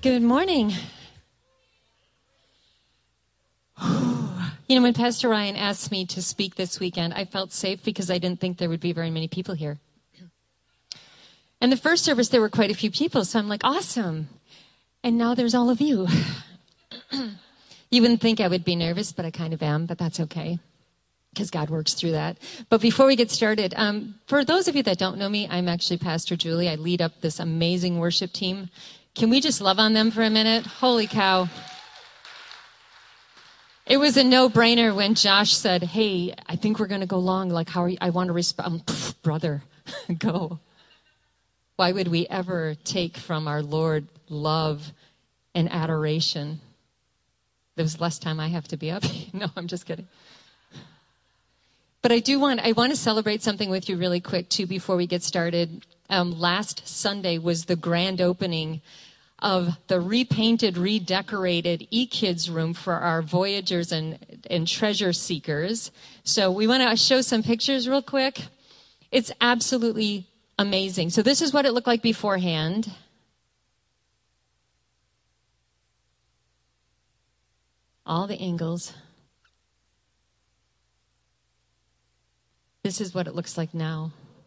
Good morning. You know, when Pastor Ryan asked me to speak this weekend, I felt safe because I didn't think there would be very many people here. And the first service, there were quite a few people, so I'm like, awesome. And now there's all of you. You wouldn't think I would be nervous, but I kind of am, but that's okay, because God works through that. But before we get started, for those of you that don't know me, I'm actually Pastor Julie. I lead up this amazing worship team. Can we just love on them for a minute? Holy cow. It was a no-brainer when Josh said, hey, I think we're going to go long. Like, how are you? I want to respond. Brother, go. Why would we ever take from our Lord love and adoration? There's less time I have to be up. No, I'm just kidding. But I want to celebrate something with you really quick, too, before we get started. Last Sunday was the grand opening of the repainted, redecorated eKids room for our Voyagers and Treasure Seekers. So we want to show some pictures real quick. It's absolutely amazing. So this is what it looked like beforehand. All the angles. This is what it looks like now.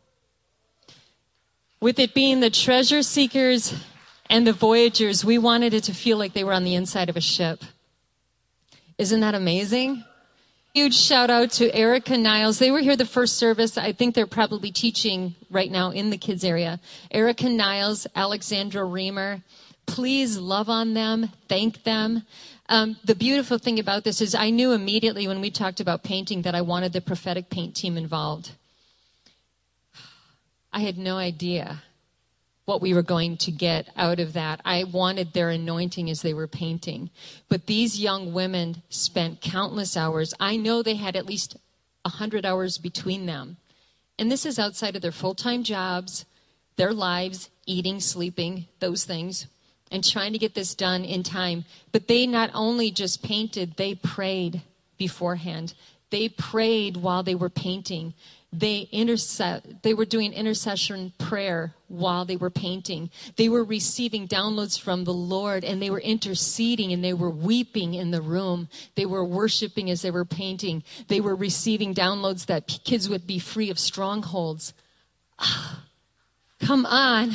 With it being the Treasure Seekers and the Voyagers, we wanted it to feel like they were on the inside of a ship. Isn't that amazing? Huge shout out to Erica Niles. They were here the first service. I think they're probably teaching right now in the kids area. Erica Niles, Alexandra Reamer. Please love on them. Thank them. The beautiful thing about this is I knew immediately when we talked about painting that I wanted the prophetic paint team involved. I had no idea what we were going to get out of that. I wanted their anointing as they were painting. But these young women spent countless hours. I know they had at least 100 hours between them. And this is outside of their full-time jobs, their lives, eating, sleeping, those things, and trying to get this done in time. But they not only just painted, they prayed beforehand. They prayed while they were painting. They were doing intercession prayer while they were painting. They were receiving downloads from the Lord, and they were interceding, and they were weeping in the room. They were worshiping as they were painting. They were receiving downloads that kids would be free of strongholds. Come on.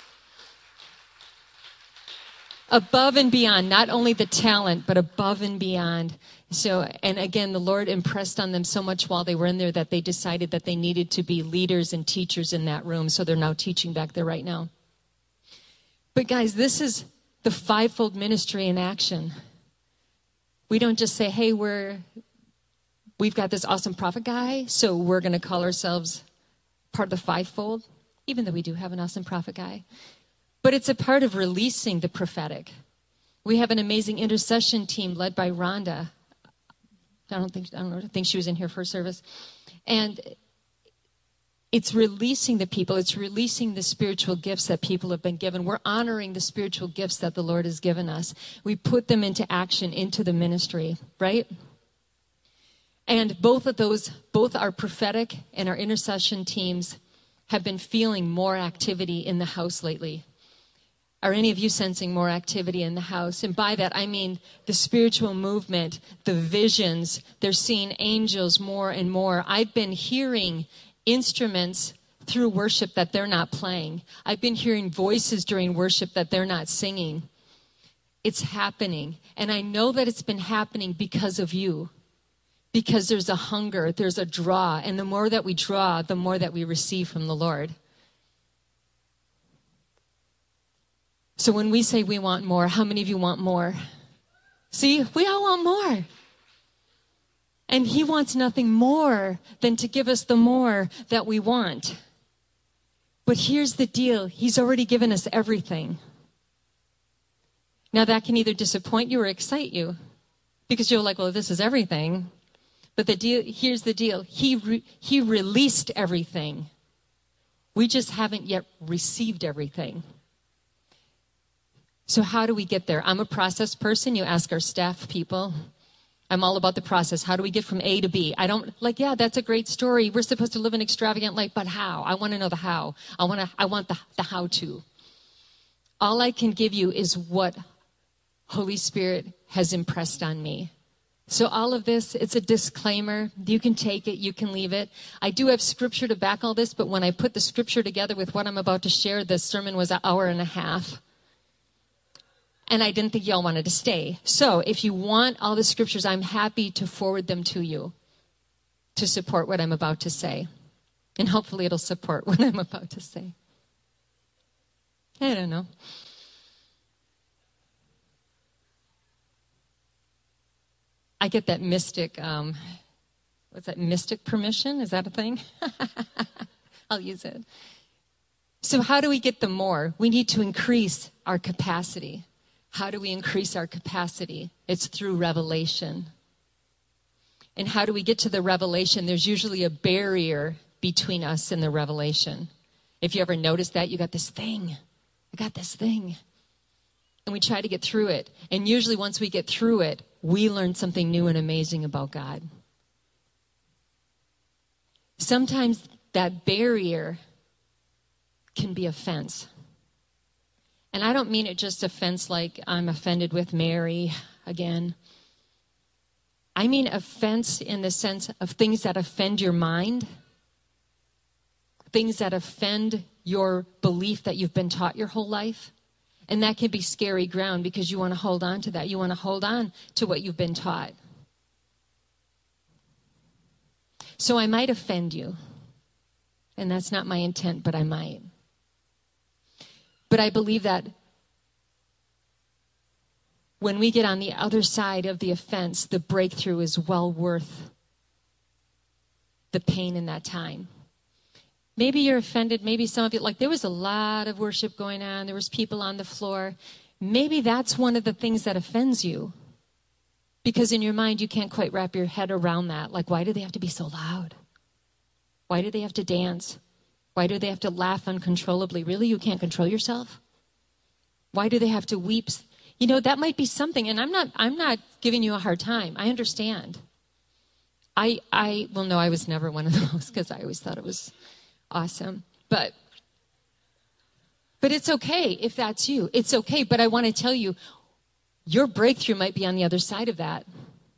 Above and beyond, not only the talent, but above and beyond. So, and again, the Lord impressed on them so much while they were in there that they decided that they needed to be leaders and teachers in that room. So they're now teaching back there right now. But guys, this is the fivefold ministry in action. We don't just say, hey, we've got this awesome prophet guy, so we're going to call ourselves part of the fivefold, even though we do have an awesome prophet guy. But it's a part of releasing the prophetic. We have an amazing intercession team led by Rhonda. I don't think she was in here for service. And it's releasing the people. It's releasing the spiritual gifts that people have been given. We're honoring the spiritual gifts that the Lord has given us. We put them into action, into the ministry, right? And both our prophetic and our intercession teams have been feeling more activity in the house lately. Are any of you sensing more activity in the house? And by that, I mean the spiritual movement, the visions. They're seeing angels more and more. I've been hearing instruments through worship that they're not playing. I've been hearing voices during worship that they're not singing. It's happening. And I know that it's been happening because of you. Because there's a hunger, there's a draw. And the more that we draw, the more that we receive from the Lord. So when we say we want more, how many of you want more? See, we all want more. And he wants nothing more than to give us the more that we want. But here's the deal. He's already given us everything. Now that can either disappoint you or excite you. Because you're like, well, this is everything. But here's the deal. He released everything. We just haven't yet received everything. So how do we get there? I'm a process person. You ask our staff people. I'm all about the process. How do we get from A to B? I don't yeah, that's a great story. We're supposed to live an extravagant life, but how? I want to know the how. I want the how to. All I can give you is what Holy Spirit has impressed on me. So all of this, it's a disclaimer. You can take it, you can leave it. I do have scripture to back all this, but when I put the scripture together with what I'm about to share, the sermon was an hour and a half. And I didn't think y'all wanted to stay. So if you want all the scriptures, I'm happy to forward them to you to support what I'm about to say. And hopefully it'll support what I'm about to say. I don't know. I get that mystic, what's that, mystic permission? Is that a thing? I'll use it. So how do we get the more? We need to increase our capacity. How do we increase our capacity? It's through revelation. And how do we get to the revelation? There's usually a barrier between us and the revelation. If you ever notice that, you got this thing. I got this thing. And we try to get through it. And usually once we get through it, we learn something new and amazing about God. Sometimes that barrier can be offense. And I don't mean it just offense like I'm offended with Mary again. I mean offense in the sense of things that offend your mind, things that offend your belief that you've been taught your whole life. And that can be scary ground because you want to hold on to that. You want to hold on to what you've been taught. So I might offend you. And that's not my intent, but I might. But I believe that when we get on the other side of the offense, the breakthrough is well worth the pain in that time. Maybe you're offended. Maybe some of you, like there was a lot of worship going on. There was people on the floor. Maybe that's one of the things that offends you. Because in your mind, you can't quite wrap your head around that. Like, why do they have to be so loud? Why do they have to dance? Why do they have to laugh uncontrollably? Really, you can't control yourself? Why do they have to weep? You know, that might be something. And I'm not giving you a hard time. I understand. I was never one of those because I always thought it was awesome. But it's okay if that's you. It's okay. But I want to tell you, your breakthrough might be on the other side of that.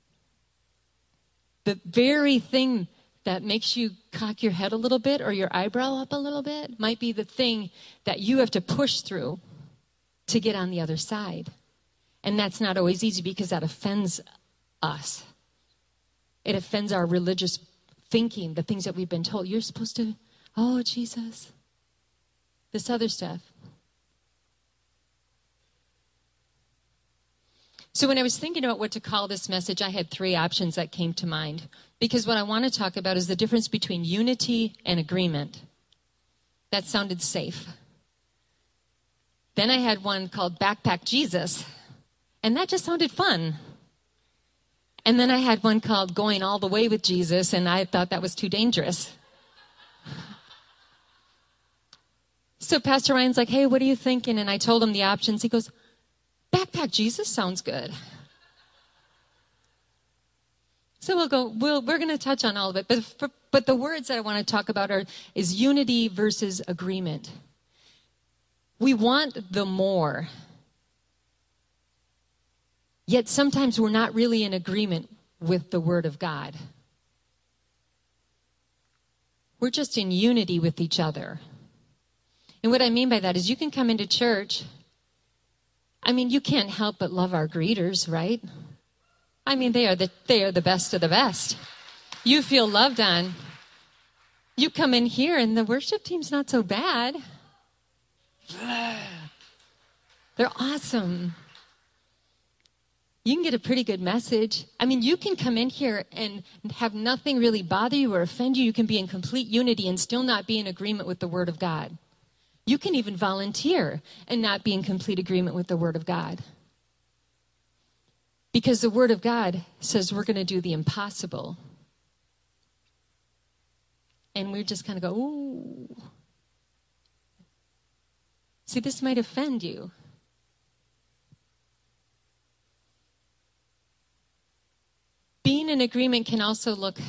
The very thing that makes you cock your head a little bit or your eyebrow up a little bit might be the thing that you have to push through to get on the other side. And that's not always easy because that offends us. It offends our religious thinking, the things that we've been told. You're supposed to, oh, Jesus. This other stuff. So when I was thinking about what to call this message, I had 3 options that came to mind. Because what I want to talk about is the difference between unity and agreement. That sounded safe. Then I had one called Backpack Jesus. And that just sounded fun. And then I had one called Going All the Way with Jesus, and I thought that was too dangerous. So Pastor Ryan's like, hey, what are you thinking? And I told him the options. He goes, Backpack Jesus sounds good. So we're going to touch on all of it. But the words that I want to talk about is unity versus agreement. We want the more. Yet sometimes we're not really in agreement with the Word of God. We're just in unity with each other. And what I mean by that is you can come into church. I mean, you can't help but love our greeters, right? I mean, they are the best of the best. You feel loved on. You come in here and the worship team's not so bad. They're awesome. You can get a pretty good message. I mean, you can come in here and have nothing really bother you or offend you. You can be in complete unity and still not be in agreement with the Word of God. You can even volunteer and not be in complete agreement with the Word of God. Because the Word of God says we're going to do the impossible. And we're just kind of go, ooh. See, this might offend you. Being in agreement can also look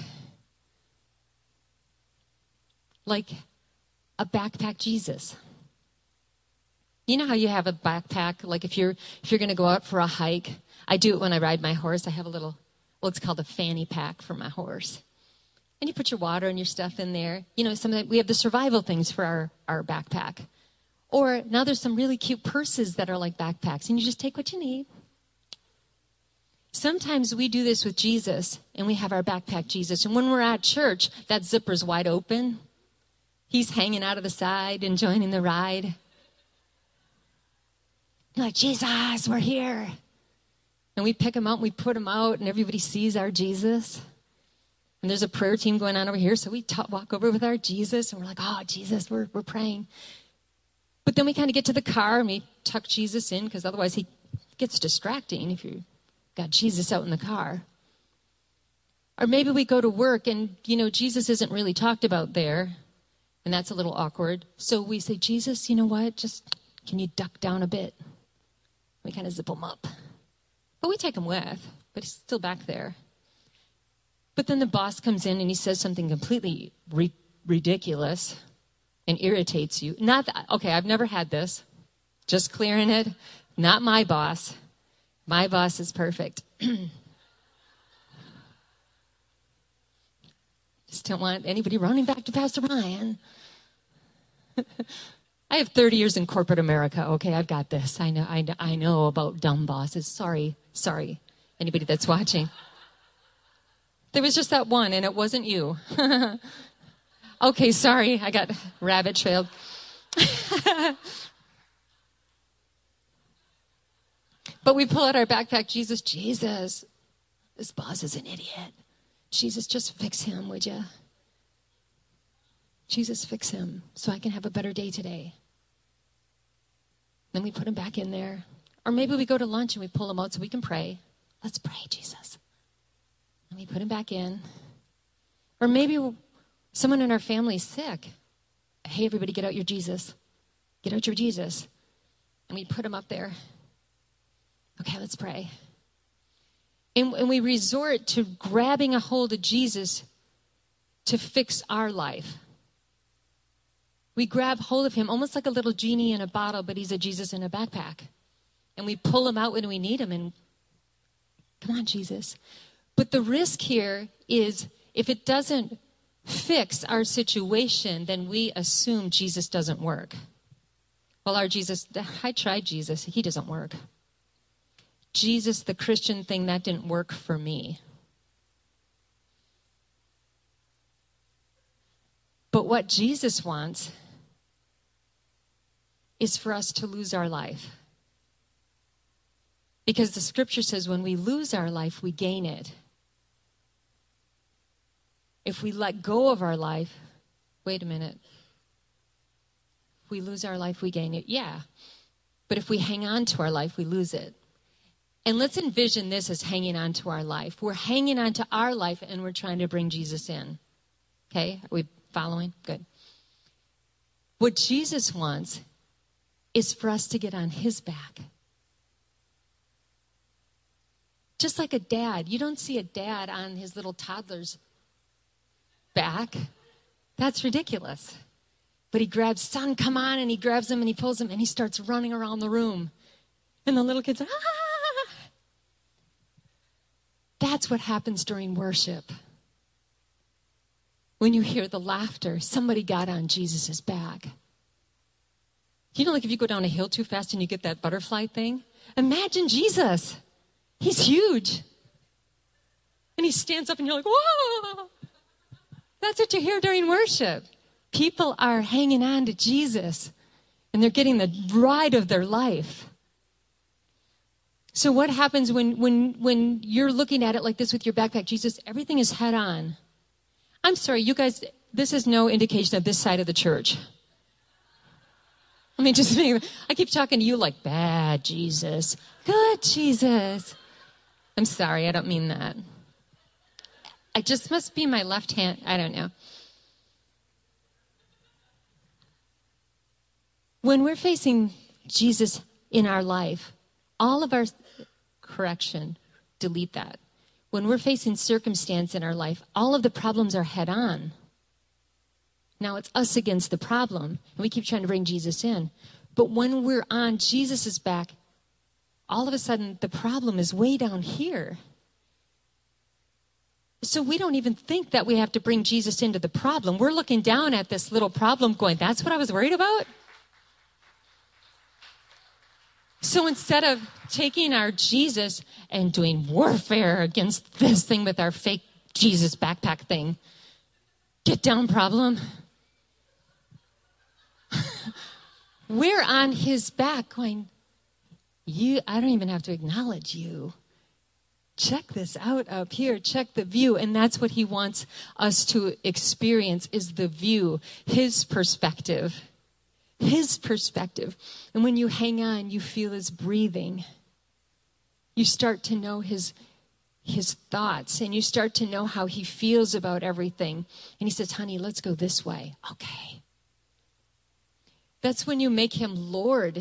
like a backpack Jesus. You know how you have a backpack? Like if you're going to go out for a hike, I do it when I ride my horse. I have a little, well, it's called a fanny pack for my horse. And you put your water and your stuff in there. You know, we have the survival things for our backpack. Or now there's some really cute purses that are like backpacks, and you just take what you need. Sometimes we do this with Jesus, and we have our backpack Jesus. And when we're at church, that zipper's wide open. He's hanging out of the side, enjoying the ride. You're like, Jesus, we're here. And we pick him out, and we put him out, and everybody sees our Jesus. And there's a prayer team going on over here, so we walk over with our Jesus, and we're like, oh, Jesus, we're praying. But then we kind of get to the car, and we tuck Jesus in, because otherwise he gets distracting if you got Jesus out in the car. Or maybe we go to work, and, you know, Jesus isn't really talked about there, and that's a little awkward. So we say, Jesus, you know what, just can you duck down a bit? We kind of zip him up. But we take him with, but he's still back there. But then the boss comes in and he says something completely ridiculous and irritates you. Not that, okay, I've never had this. Just clearing it. Not my boss. My boss is perfect. Just don't want anybody running back to Pastor Ryan. I have 30 years in corporate America. Okay, I've got this. I know about dumb bosses. Sorry. Anybody that's watching. There was just that one, and it wasn't you. Okay, sorry. I got rabbit trailed. But we pull out our backpack. Jesus, this boss is an idiot. Jesus, just fix him, would you? Jesus, fix him so I can have a better day today. Then we put him back in there. Or maybe we go to lunch and we pull him out so we can pray. Let's pray, Jesus. And we put him back in. Or maybe someone in our family is sick. Hey, everybody, get out your Jesus. Get out your Jesus. And we put him up there. Okay, let's pray. And we resort to grabbing a hold of Jesus to fix our life. We grab hold of him almost like a little genie in a bottle, but he's a Jesus in a backpack. And we pull him out when we need him. And come on, Jesus. But the risk here is if it doesn't fix our situation, then we assume Jesus doesn't work. Well, our Jesus, I tried Jesus. He doesn't work. Jesus, the Christian thing, that didn't work for me. But what Jesus wants is for us to lose our life. Because the scripture says when we lose our life, we gain it. If we let go of our life, wait a minute. If we lose our life, we gain it. Yeah. But if we hang on to our life, we lose it. And let's envision this as hanging on to our life. We're hanging on to our life and we're trying to bring Jesus in. Okay? Are we following? Good. What Jesus wants is for us to get on his back. Just like a dad. You don't see a dad on his little toddler's back. That's ridiculous. But he grabs, son, come on, and he grabs him and he pulls him and he starts running around the room. And the little kid's like, ah! That's what happens during worship. When you hear the laughter, somebody got on Jesus' back. You know, like if you go down a hill too fast and you get that butterfly thing? Imagine Jesus. He's huge. And he stands up and you're like, whoa! That's what you hear during worship. People are hanging on to Jesus and they're getting the ride of their life. So what happens when you're looking at it like this with your backpack? Jesus, everything is head on. I'm sorry, you guys, this is no indication of this side of the church. I mean, I keep talking to you like, bad Jesus, good Jesus. I'm sorry, I don't mean that. I just must be my left hand. I don't know. When we're facing Jesus in our life, all of our delete that. When we're facing circumstance in our life, all of the problems are head on. Now it's us against the problem, and we keep trying to bring Jesus in. But when we're on Jesus' back, all of a sudden the problem is way down here. So we don't even think that we have to bring Jesus into the problem. We're looking down at this little problem going, that's what I was worried about? So instead of taking our Jesus and doing warfare against this thing with our fake Jesus backpack thing, get down problem, we're on his back going, I don't even have to acknowledge you. Check this out up here. Check the view. And that's what he wants us to experience is the view, his perspective. His perspective. And when you hang on, you feel his breathing. You start to know his thoughts, and you start to know how he feels about everything. And he says, honey, let's go this way. Okay. That's when you make him Lord,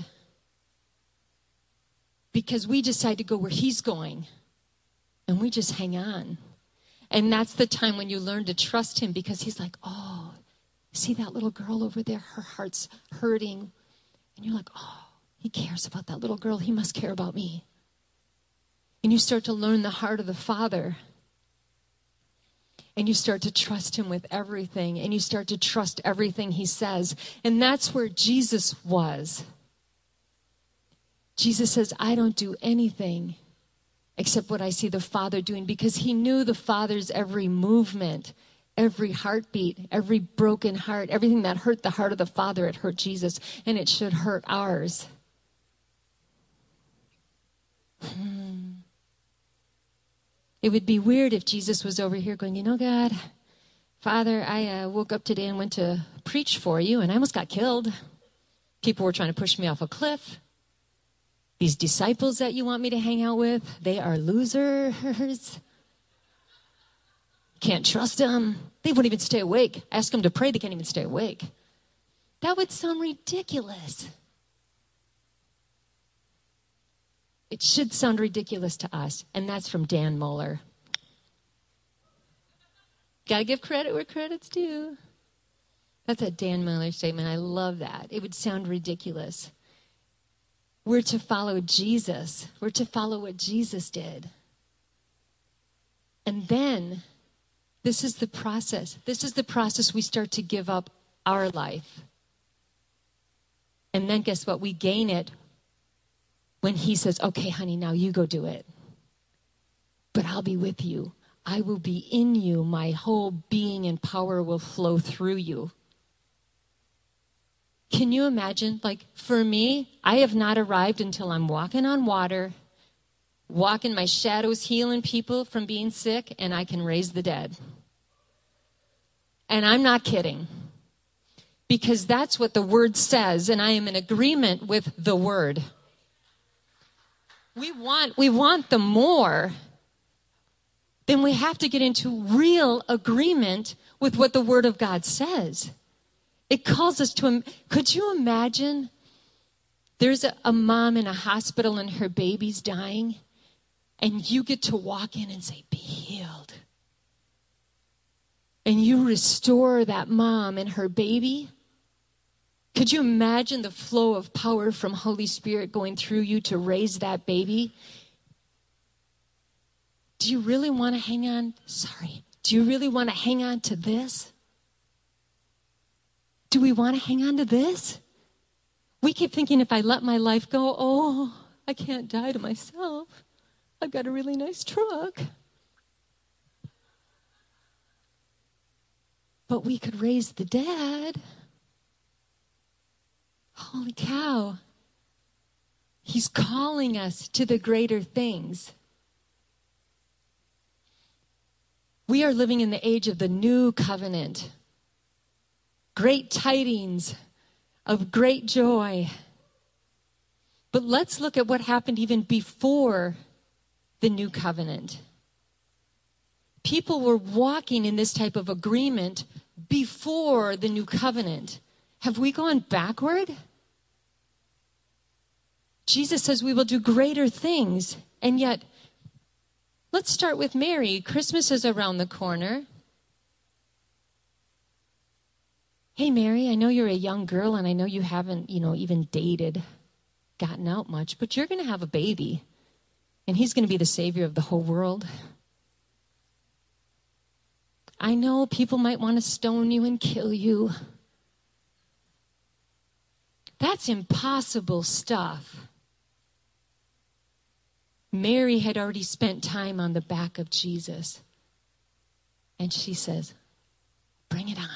because we decide to go where he's going. And we just hang on. And that's the time when you learn to trust him, because he's like, oh, see that little girl over there? Her heart's hurting. And you're like, oh, he cares about that little girl. He must care about me. And you start to learn the heart of the Father. And you start to trust him with everything. And you start to trust everything he says. And that's where Jesus was. Jesus says, I don't do anything except what I see the Father doing, because he knew the Father's every movement, every heartbeat, every broken heart, everything that hurt the heart of the Father, it hurt Jesus, and it should hurt ours. It would be weird if Jesus was over here going, you know, God, Father, I woke up today and went to preach for you, and I almost got killed. People were trying to push me off a cliff. These disciples that you want me to hang out with, they are losers. Can't trust them. They won't even stay awake. Ask them to pray, they can't even stay awake. That would sound ridiculous. It should sound ridiculous to us, and that's from Dan Mohler. Got to give credit where credit's due. That's a Dan Mohler statement. I love that. It would sound ridiculous. We're to follow Jesus. We're to follow what Jesus did. And then, this is the process. This is the process we start to give up our life. And then guess what? We gain it when he says, okay, honey, now you go do it. But I'll be with you. I will be in you. My whole being and power will flow through you. Can you imagine? Like, for me, I have not arrived until I'm walking on water, walking my shadows, healing people from being sick, and I can raise the dead. And I'm not kidding. Because that's what the Word says, and I am in agreement with the Word. We want the more. Then we have to get into real agreement with what the Word of God says. It calls us to, could you imagine there's a mom in a hospital and her baby's dying, and you get to walk in and say, be healed. And you restore that mom and her baby. Could you imagine the flow of power from Holy Spirit going through you to raise that baby? Do you really want to hang on? Do you really want to hang on to this? Do we want to hang on to this? We keep thinking if I let my life go, oh, I can't die to myself. I've got a really nice truck. But we could raise the dead. Holy cow. He's calling us to the greater things. We are living in the age of the new covenant. Great tidings of great joy. But let's look at what happened even before the new covenant. People were walking in this type of agreement before the new covenant. Have we gone backward? Jesus says we will do greater things. And yet, let's start with Mary. Christmas is around the corner. hey, Mary, I know you're a young girl and I know you haven't, even dated, gotten out much, but you're going to have a baby and he's going to be the savior of the whole world. I know people might want to stone you and kill you. That's impossible stuff. Mary had already spent time on the back of Jesus. And she says, bring it on.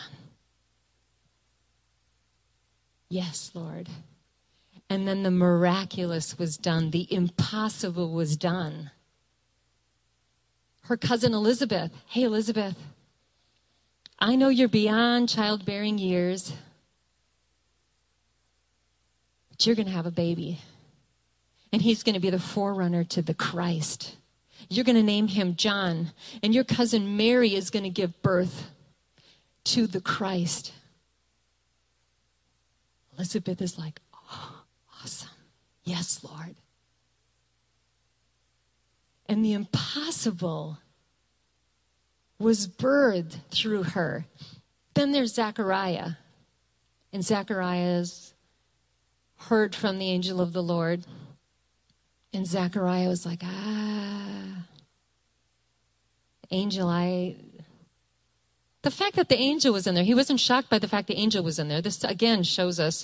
Yes, Lord. And then the miraculous was done. The impossible was done. Her cousin Elizabeth. Hey, Elizabeth. I know you're beyond childbearing years, but you're going to have a baby. And he's going to be the forerunner to the Christ. You're going to name him John. And your cousin Mary is going to give birth to the Christ. Elizabeth is like, oh, awesome. Yes, Lord. And the impossible was birthed through her. Then there's Zechariah. And Zechariah's heard from the angel of the Lord. And Zechariah was like, angel, the fact that the angel was in there, he wasn't shocked by the fact the angel was in there. This, again, shows us.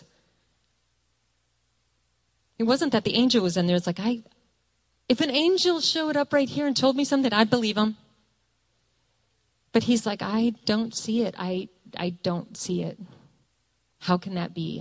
It wasn't that the angel was in there. It's like, if an angel showed up right here and told me something, I'd believe him. But he's like, I don't see it. I don't see it. How can that be?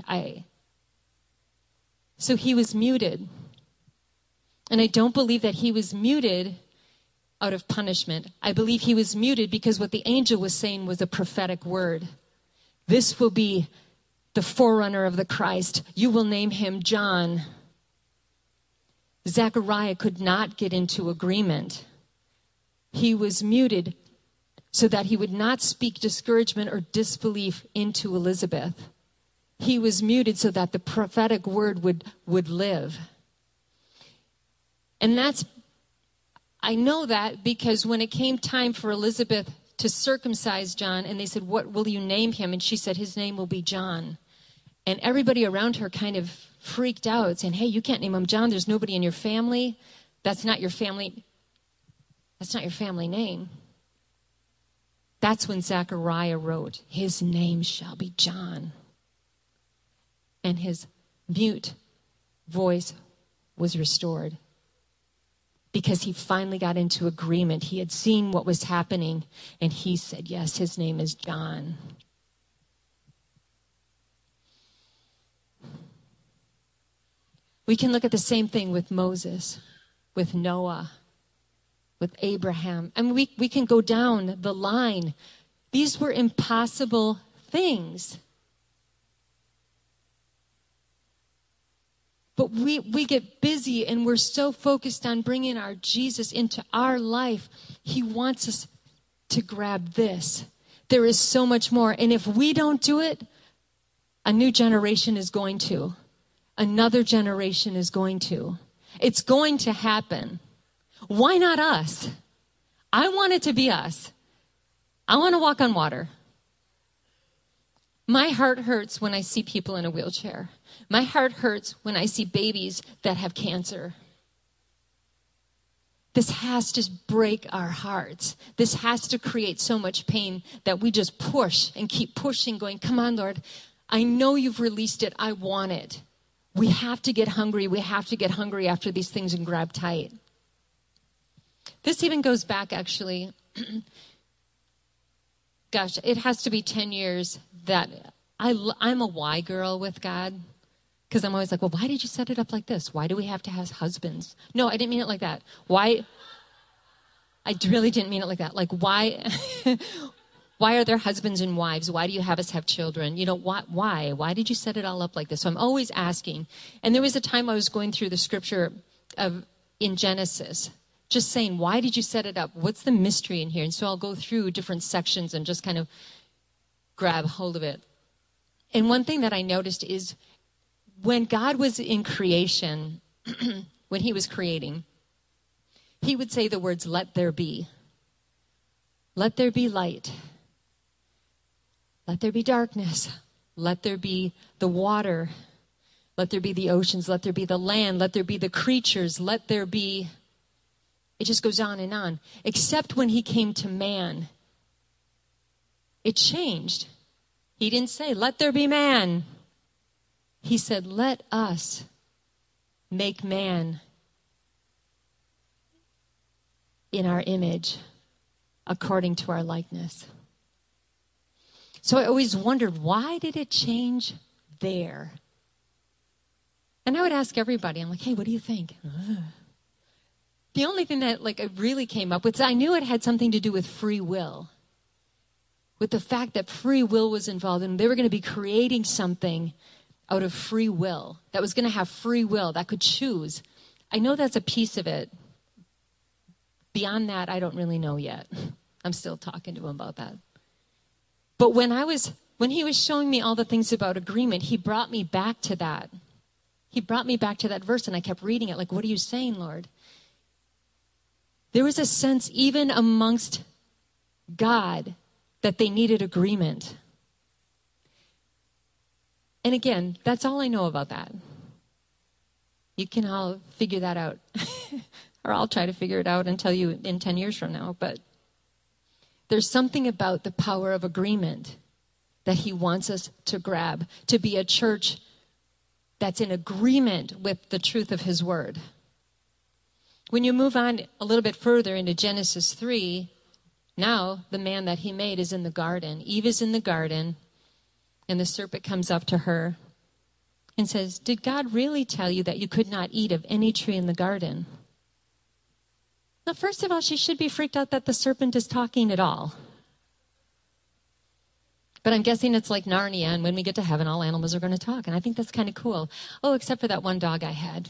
So he was muted. And I don't believe that he was muted out of punishment. I believe he was muted because what the angel was saying was a prophetic word. This will be the forerunner of the Christ. You will name him John. Zechariah could not get into agreement. He was muted so that he would not speak discouragement or disbelief into Elizabeth. He was muted so that the prophetic word would live. And I know that because when it came time for Elizabeth to circumcise John, and they said, what will you name him? And she said, his name will be John. And everybody around her kind of freaked out, saying, hey, you can't name him John. There's nobody in your family. That's not your family name. That's when Zechariah wrote, his name shall be John. And his mute voice was restored. Because he finally got into agreement. He had seen what was happening, and he said, yes, his name is John. We can look at the same thing with Moses, with Noah, with Abraham. I mean, we can go down the line. These were impossible things. But we get busy and we're so focused on bringing our Jesus into our life. He wants us to grab this. There is so much more. And if we don't do it, a new generation is going to. Another generation is going to. It's going to happen. Why not us? I want it to be us. I want to walk on water. My heart hurts when I see people in a wheelchair. My heart hurts when I see babies that have cancer. This has to break our hearts. This has to create so much pain that we just push and keep pushing, going, come on, Lord. I know you've released it. I want it. We have to get hungry. We have to get hungry after these things and grab tight. This even goes back, actually. Gosh, it has to be 10 years that I'm a why girl with God. Because I'm always like, well, why did you set it up like this? Why do we have to have husbands? No, I didn't mean it like that. Why? I really didn't mean it like that. Like, why? Why are there husbands and wives? Why do you have us have children? Why? Why did you set it all up like this? So I'm always asking. And there was a time I was going through the scripture in Genesis, just saying, why did you set it up? What's the mystery in here? And so I'll go through different sections and just kind of grab hold of it. And one thing that I noticed is when God was in creation, when he was creating, he would say the words, let there be. Let there be light. Let there be darkness. Let there be the water. Let there be the oceans. Let there be the land. Let there be the creatures. Let there be... It just goes on and on. Except when he came to man, it changed. He didn't say, let there be man. He said, let us make man in our image, according to our likeness. So I always wondered, why did it change there? And I would ask everybody, I'm like, hey, what do you think? The only thing that I really came up with, I knew it had something to do with free will. With the fact that free will was involved, and they were going to be creating something out of free will, that was going to have free will, that could choose. I know that's a piece of it. Beyond that, I don't really know yet. I'm still talking to him about that. But when he was showing me all the things about agreement, he brought me back to that. He brought me back to that verse, and I kept reading it, like, what are you saying, Lord? There was a sense, even amongst God, that they needed agreement. And again, that's all I know about that. You can all figure that out. Or I'll try to figure it out and tell you in 10 years from now. But there's something about the power of agreement that he wants us to grab, to be a church that's in agreement with the truth of his word. When you move on a little bit further into Genesis 3, now the man that he made is in the garden. Eve is in the garden, and the serpent comes up to her and says, did God really tell you that you could not eat of any tree in the garden? Now, first of all, she should be freaked out that the serpent is talking at all. But I'm guessing it's like Narnia, and when we get to heaven, all animals are going to talk, and I think that's kind of cool. Oh, except for that one dog I had.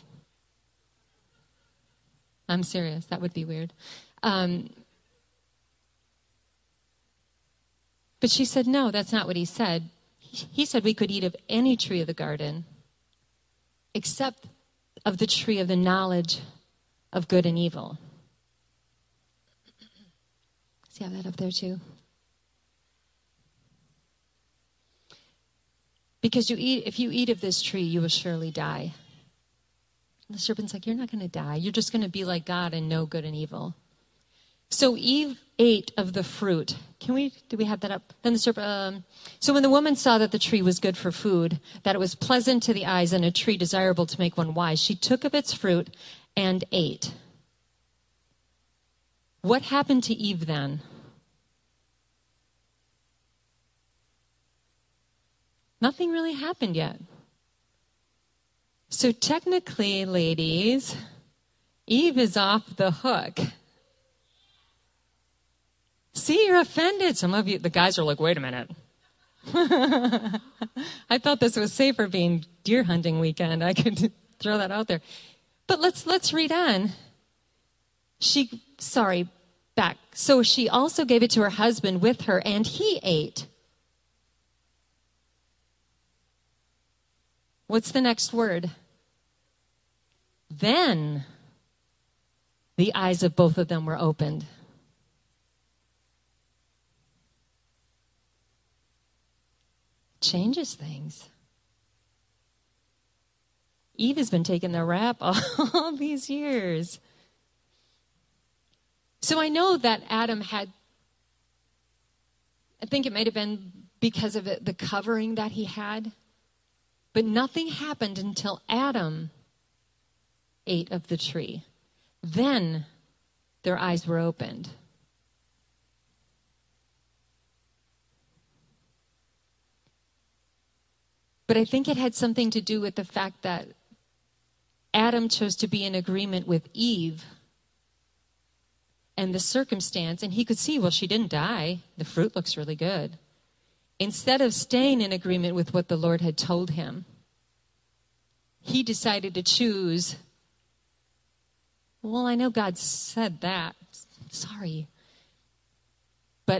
I'm serious. That would be weird. But she said, no, that's not what he said. He said we could eat of any tree of the garden except of the tree of the knowledge of good and evil. See, I have that up there too. Because if you eat of this tree, you will surely die. The serpent's like, you're not going to die. You're just going to be like God and know good and evil. So Eve ate of the fruit. Do we have that up? Then the serpent. So when the woman saw that the tree was good for food, that it was pleasant to the eyes and a tree desirable to make one wise, she took of its fruit and ate. What happened to Eve then? Nothing really happened yet. So technically, ladies, Eve is off the hook. See, you're offended. Some of you, the guys are like, wait a minute. I thought this was safer being deer hunting weekend. I could throw that out there. But let's read on. Back. So she also gave it to her husband with her, and he ate. What's the next word? Then the eyes of both of them were opened. Changes things. Eve has been taking the rap all these years. So I know that Adam had, I think it might have been because of the covering that he had, but nothing happened until Adam ate of the tree. Then their eyes were opened. But I think it had something to do with the fact that Adam chose to be in agreement with Eve and the circumstance, and he could see, well, she didn't die. The fruit looks really good. Instead of staying in agreement with what the Lord had told him, he decided to choose, well, I know God said that. Sorry. But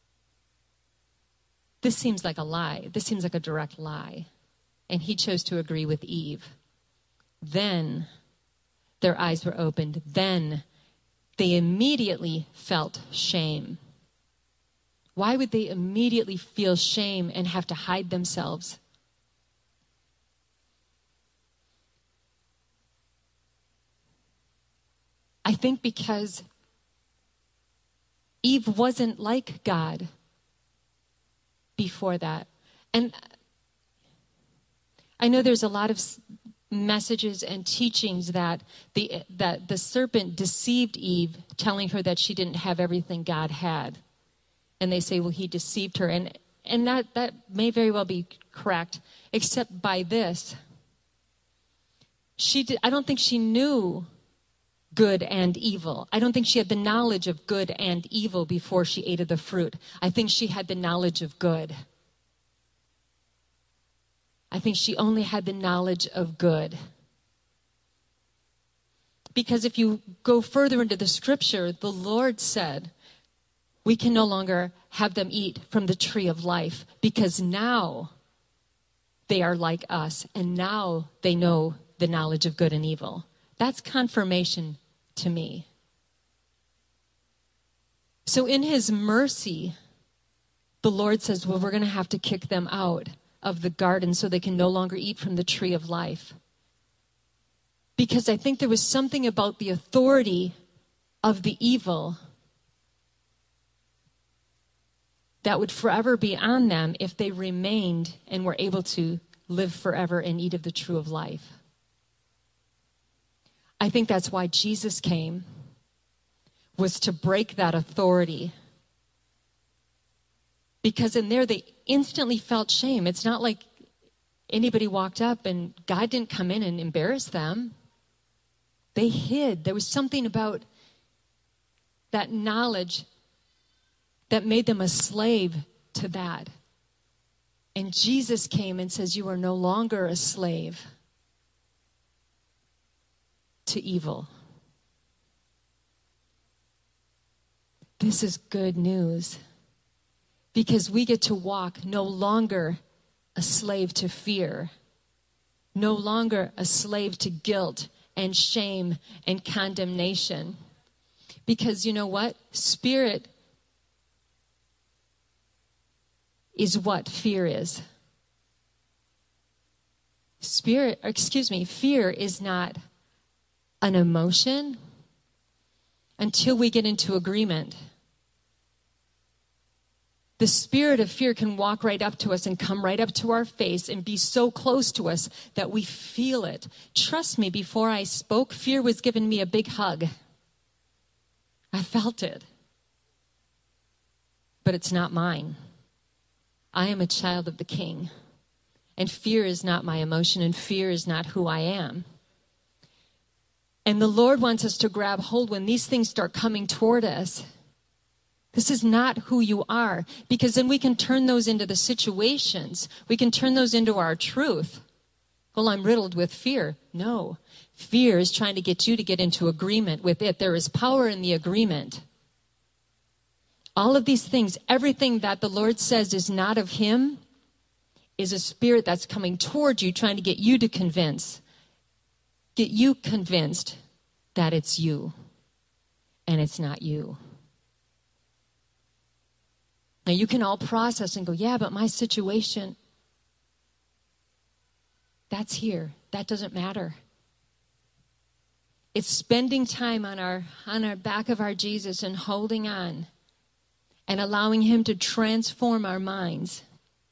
this seems like a lie. This seems like a direct lie. And he chose to agree with Eve. Then their eyes were opened. Then they immediately felt shame. Why would they immediately feel shame and have to hide themselves? I think because Eve wasn't like God before that. And I know there's a lot of messages and teachings that the serpent deceived Eve, telling her that she didn't have everything God had. And they say, well, he deceived her. And that may very well be correct, except by this. I don't think she knew good and evil. I don't think she had the knowledge of good and evil before she ate of the fruit. I think she had the knowledge of good. I think she only had the knowledge of good. Because if you go further into the scripture, the Lord said, we can no longer have them eat from the tree of life, because now they are like us, and now they know the knowledge of good and evil. That's confirmation to me. So in his mercy, the Lord says, well, we're going to have to kick them out of the garden so they can no longer eat from the tree of life. Because I think there was something about the authority of the evil that would forever be on them if they remained and were able to live forever and eat of the tree of life. I think that's why Jesus came, was to break that authority. Because in there, they instantly felt shame. It's not like anybody walked up and God didn't come in and embarrass them. They hid. There was something about that knowledge that made them a slave to that. And Jesus came and says, you are no longer a slave to evil. This is good news, because we get to walk no longer a slave to fear, no longer a slave to guilt and shame and condemnation. Because you know what? Spirit is what fear is. Fear is not an emotion until we get into agreement. The spirit of fear can walk right up to us and come right up to our face and be so close to us that we feel it. Trust me, before I spoke, fear was giving me a big hug. I felt it. But it's not mine. I am a child of the King. And fear is not my emotion, and fear is not who I am. And the Lord wants us to grab hold when these things start coming toward us. This is not who you are, because then we can turn those into the situations. We can turn those into our truth. Well, I'm riddled with fear. No. Fear is trying to get you to get into agreement with it. There is power in the agreement. All of these things, everything that the Lord says is not of him, is a spirit that's coming toward you, trying to get you convinced that it's you, and it's not you. Now, you can all process and go, yeah, but my situation, that's here. That doesn't matter. It's spending time on our back of our Jesus and holding on and allowing him to transform our minds,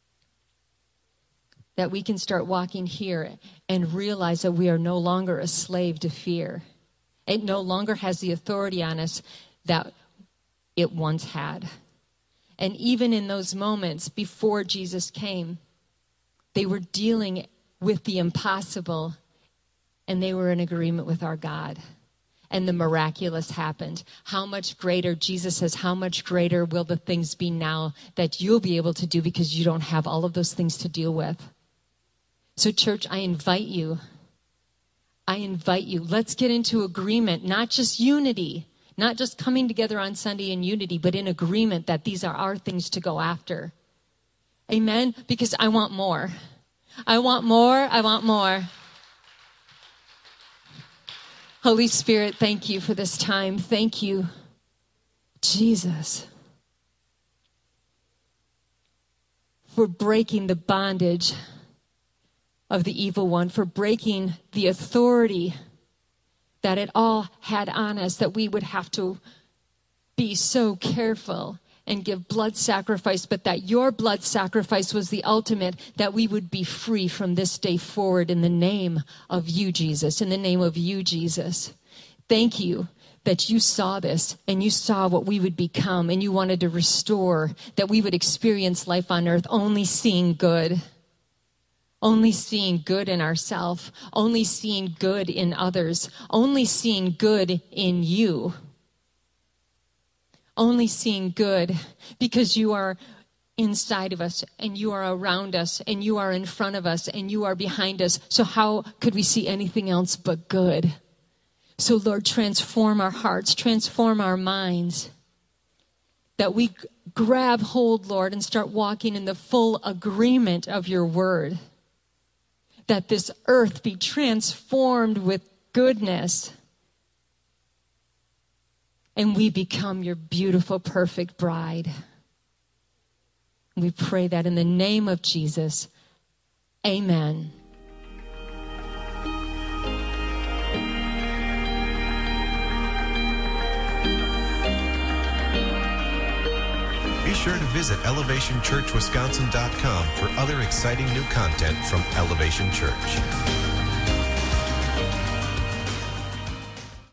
that we can start walking here and realize that we are no longer a slave to fear. It no longer has the authority on us that it once had. And even in those moments before Jesus came, they were dealing with the impossible, and they were in agreement with our God. And the miraculous happened. How much greater, Jesus says, how much greater will the things be now that you'll be able to do, because you don't have all of those things to deal with. So church, I invite you. Let's get into agreement, not just unity, not just coming together on Sunday in unity, but in agreement that these are our things to go after. Amen? Because I want more. I want more. Holy Spirit, thank you for this time. Thank you, Jesus. for breaking the bondage of the evil one, for breaking the authority that it all had on us, that we would have to be so careful and give blood sacrifice, but that your blood sacrifice was the ultimate, that we would be free from this day forward in the name of you, Jesus, in the name of you, Jesus. Thank you that you saw this and you saw what we would become, and you wanted to restore, that we would experience life on earth only seeing good. Only seeing good in ourselves, only seeing good in others, only seeing good in you. Only seeing good because you are inside of us and you are around us and you are in front of us and you are behind us. So how could we see anything else but good? So Lord, transform our hearts, transform our minds, that we grab hold, Lord, and start walking in the full agreement of your word. That this earth be transformed with goodness. And we become your beautiful, perfect bride. We pray that in the name of Jesus. Amen. Be sure to visit ElevationChurchWisconsin.com for other exciting new content from Elevation Church.